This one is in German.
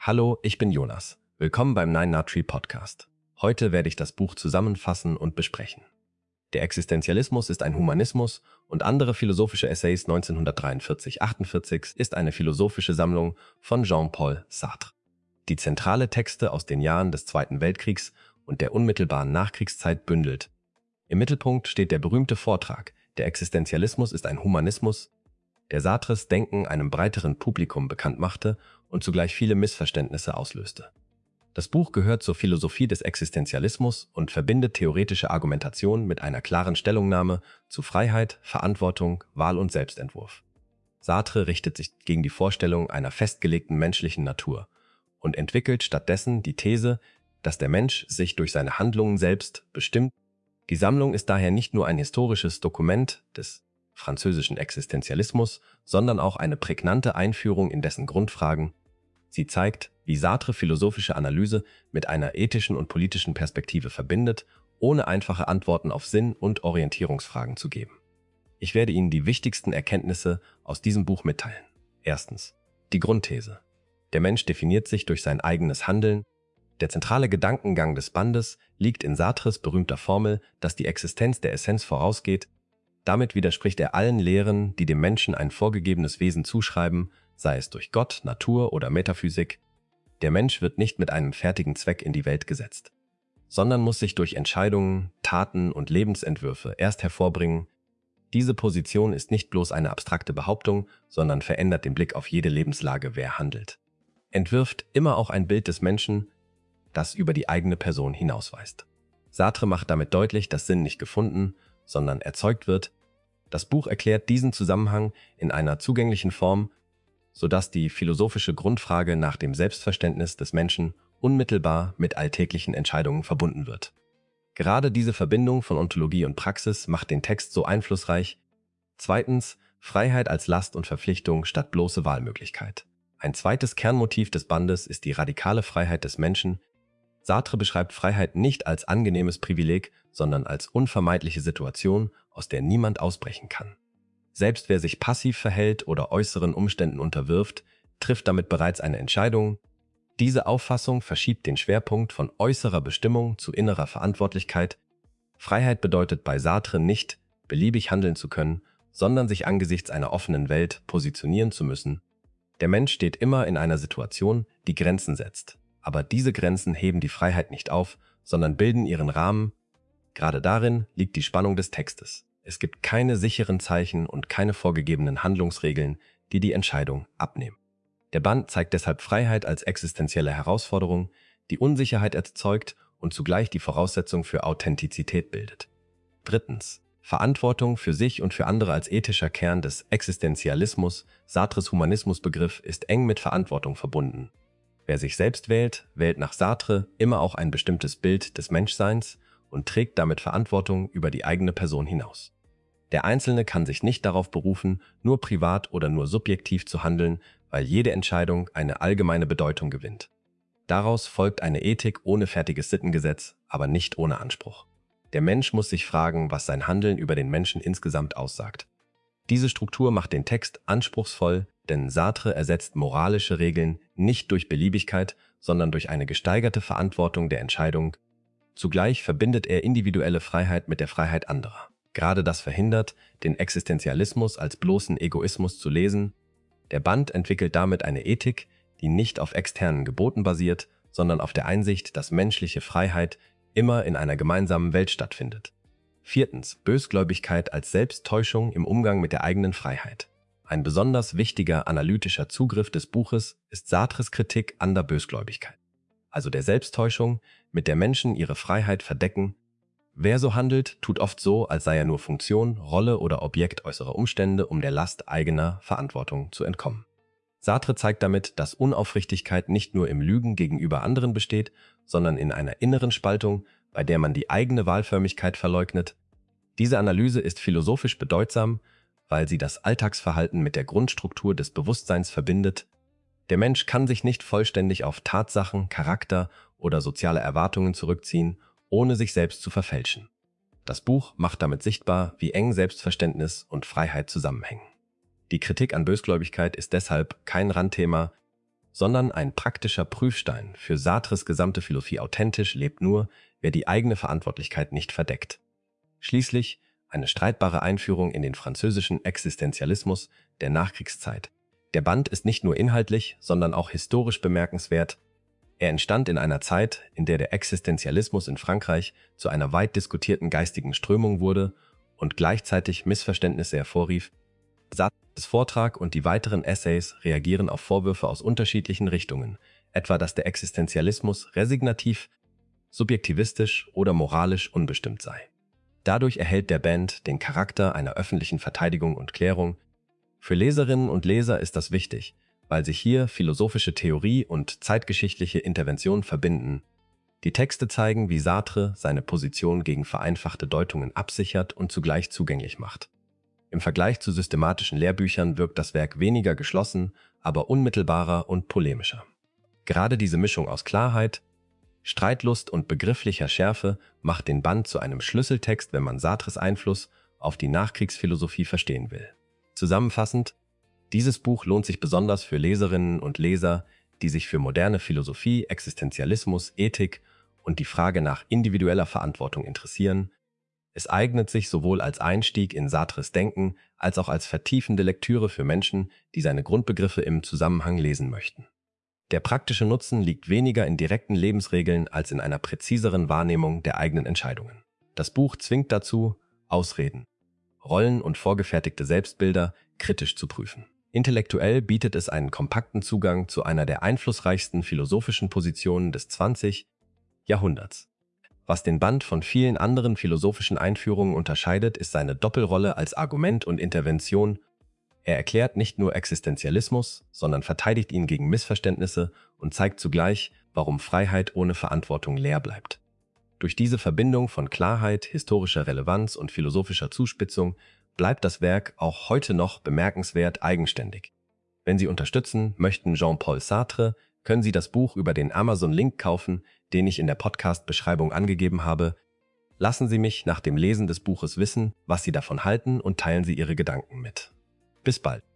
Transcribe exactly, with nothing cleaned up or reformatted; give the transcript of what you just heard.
Hallo, ich bin Jonas. Willkommen beim Nine Nut Tree Podcast. Heute werde ich das Buch zusammenfassen und besprechen. Der Existenzialismus ist ein Humanismus und andere philosophische Essays neunzehnhundertdreiundvierzig achtundvierzig ist eine philosophische Sammlung von Jean-Paul Sartre. Die zentrale Texte aus den Jahren des Zweiten Weltkriegs und der unmittelbaren Nachkriegszeit bündelt. Im Mittelpunkt steht der berühmte Vortrag Der Existenzialismus ist ein Humanismus, der Sartres Denken einem breiteren Publikum bekannt machte und zugleich viele Missverständnisse auslöste. Das Buch gehört zur Philosophie des Existenzialismus und verbindet theoretische Argumentation mit einer klaren Stellungnahme zu Freiheit, Verantwortung, Wahl und Selbstentwurf. Sartre richtet sich gegen die Vorstellung einer festgelegten menschlichen Natur und entwickelt stattdessen die These, dass der Mensch sich durch seine Handlungen selbst bestimmt. Die Sammlung ist daher nicht nur ein historisches Dokument des französischen Existenzialismus, sondern auch eine prägnante Einführung in dessen Grundfragen. Sie zeigt, wie Sartre philosophische Analyse mit einer ethischen und politischen Perspektive verbindet, ohne einfache Antworten auf Sinn- und Orientierungsfragen zu geben. Ich werde Ihnen die wichtigsten Erkenntnisse aus diesem Buch mitteilen. Erstens. Die Grundthese. Der Mensch definiert sich durch sein eigenes Handeln. Der zentrale Gedankengang des Bandes liegt in Sartres berühmter Formel, dass die Existenz der Essenz vorausgeht. Damit widerspricht er allen Lehren, die dem Menschen ein vorgegebenes Wesen zuschreiben, sei es durch Gott, Natur oder Metaphysik. Der Mensch wird nicht mit einem fertigen Zweck in die Welt gesetzt, sondern muss sich durch Entscheidungen, Taten und Lebensentwürfe erst hervorbringen. Diese Position ist nicht bloß eine abstrakte Behauptung, sondern verändert den Blick auf jede Lebenslage, wer handelt. Entwirft immer auch ein Bild des Menschen, das über die eigene Person hinausweist. Sartre macht damit deutlich, dass Sinn nicht gefunden, sondern erzeugt wird. Das Buch erklärt diesen Zusammenhang in einer zugänglichen Form, sodass die philosophische Grundfrage nach dem Selbstverständnis des Menschen unmittelbar mit alltäglichen Entscheidungen verbunden wird. Gerade diese Verbindung von Ontologie und Praxis macht den Text so einflussreich. Zweitens, Freiheit als Last und Verpflichtung statt bloße Wahlmöglichkeit. Ein zweites Kernmotiv des Bandes ist die radikale Freiheit des Menschen. Sartre beschreibt Freiheit nicht als angenehmes Privileg, sondern als unvermeidliche Situation, aus der niemand ausbrechen kann. Selbst wer sich passiv verhält oder äußeren Umständen unterwirft, trifft damit bereits eine Entscheidung. Diese Auffassung verschiebt den Schwerpunkt von äußerer Bestimmung zu innerer Verantwortlichkeit. Freiheit bedeutet bei Sartre nicht, beliebig handeln zu können, sondern sich angesichts einer offenen Welt positionieren zu müssen. Der Mensch steht immer in einer Situation, die Grenzen setzt. Aber diese Grenzen heben die Freiheit nicht auf, sondern bilden ihren Rahmen. Gerade darin liegt die Spannung des Textes. Es gibt keine sicheren Zeichen und keine vorgegebenen Handlungsregeln, die die Entscheidung abnehmen. Der Band zeigt deshalb Freiheit als existenzielle Herausforderung, die Unsicherheit erzeugt und zugleich die Voraussetzung für Authentizität bildet. Drittens. Verantwortung für sich und für andere als ethischer Kern des Existenzialismus. Sartres Humanismusbegriff ist eng mit Verantwortung verbunden. Wer sich selbst wählt, wählt nach Sartre immer auch ein bestimmtes Bild des Menschseins und trägt damit Verantwortung über die eigene Person hinaus. Der Einzelne kann sich nicht darauf berufen, nur privat oder nur subjektiv zu handeln, weil jede Entscheidung eine allgemeine Bedeutung gewinnt. Daraus folgt eine Ethik ohne fertiges Sittengesetz, aber nicht ohne Anspruch. Der Mensch muss sich fragen, was sein Handeln über den Menschen insgesamt aussagt. Diese Struktur macht den Text anspruchsvoll, denn Sartre ersetzt moralische Regeln nicht durch Beliebigkeit, sondern durch eine gesteigerte Verantwortung der Entscheidung. Zugleich verbindet er individuelle Freiheit mit der Freiheit anderer. Gerade das verhindert, den Existenzialismus als bloßen Egoismus zu lesen. Der Band entwickelt damit eine Ethik, die nicht auf externen Geboten basiert, sondern auf der Einsicht, dass menschliche Freiheit immer in einer gemeinsamen Welt stattfindet. Viertens. Bösgläubigkeit als Selbsttäuschung im Umgang mit der eigenen Freiheit. Ein besonders wichtiger analytischer Zugriff des Buches ist Sartres Kritik an der Bösgläubigkeit, also der Selbsttäuschung, mit der Menschen ihre Freiheit verdecken. Wer so handelt, tut oft so, als sei er nur Funktion, Rolle oder Objekt äußerer Umstände, um der Last eigener Verantwortung zu entkommen. Sartre zeigt damit, dass Unaufrichtigkeit nicht nur im Lügen gegenüber anderen besteht, sondern in einer inneren Spaltung, bei der man die eigene Wahlförmigkeit verleugnet. Diese Analyse ist philosophisch bedeutsam, weil sie das Alltagsverhalten mit der Grundstruktur des Bewusstseins verbindet. Der Mensch kann sich nicht vollständig auf Tatsachen, Charakter oder soziale Erwartungen zurückziehen, ohne sich selbst zu verfälschen. Das Buch macht damit sichtbar, wie eng Selbstverständnis und Freiheit zusammenhängen. Die Kritik an Bösgläubigkeit ist deshalb kein Randthema, sondern ein praktischer Prüfstein. Für Sartres gesamte Philosophie authentisch lebt nur, wer die eigene Verantwortlichkeit nicht verdeckt. Schließlich eine streitbare Einführung in den französischen Existenzialismus der Nachkriegszeit. Der Band ist nicht nur inhaltlich, sondern auch historisch bemerkenswert. Er entstand in einer Zeit, in der der Existenzialismus in Frankreich zu einer weit diskutierten geistigen Strömung wurde und gleichzeitig Missverständnisse hervorrief. Sartres Vortrag und die weiteren Essays reagieren auf Vorwürfe aus unterschiedlichen Richtungen, etwa dass der Existenzialismus resignativ, subjektivistisch oder moralisch unbestimmt sei. Dadurch erhält der Band den Charakter einer öffentlichen Verteidigung und Klärung. Für Leserinnen und Leser ist das wichtig, weil sich hier philosophische Theorie und zeitgeschichtliche Intervention verbinden. Die Texte zeigen, wie Sartre seine Position gegen vereinfachte Deutungen absichert und zugleich zugänglich macht. Im Vergleich zu systematischen Lehrbüchern wirkt das Werk weniger geschlossen, aber unmittelbarer und polemischer. Gerade diese Mischung aus Klarheit, Streitlust und begrifflicher Schärfe macht den Band zu einem Schlüsseltext, wenn man Sartres Einfluss auf die Nachkriegsphilosophie verstehen will. Zusammenfassend, dieses Buch lohnt sich besonders für Leserinnen und Leser, die sich für moderne Philosophie, Existenzialismus, Ethik und die Frage nach individueller Verantwortung interessieren. Es eignet sich sowohl als Einstieg in Sartres Denken als auch als vertiefende Lektüre für Menschen, die seine Grundbegriffe im Zusammenhang lesen möchten. Der praktische Nutzen liegt weniger in direkten Lebensregeln als in einer präziseren Wahrnehmung der eigenen Entscheidungen. Das Buch zwingt dazu, Ausreden, Rollen und vorgefertigte Selbstbilder kritisch zu prüfen. Intellektuell bietet es einen kompakten Zugang zu einer der einflussreichsten philosophischen Positionen des zwanzigsten Jahrhunderts. Was den Band von vielen anderen philosophischen Einführungen unterscheidet, ist seine Doppelrolle als Argument und Intervention. Er erklärt nicht nur Existenzialismus, sondern verteidigt ihn gegen Missverständnisse und zeigt zugleich, warum Freiheit ohne Verantwortung leer bleibt. Durch diese Verbindung von Klarheit, historischer Relevanz und philosophischer Zuspitzung bleibt das Werk auch heute noch bemerkenswert eigenständig. Wenn Sie unterstützen möchten Jean-Paul Sartre, können Sie das Buch über den Amazon-Link kaufen, den ich in der Podcast-Beschreibung angegeben habe. Lassen Sie mich nach dem Lesen des Buches wissen, was Sie davon halten und teilen Sie Ihre Gedanken mit. Bis bald.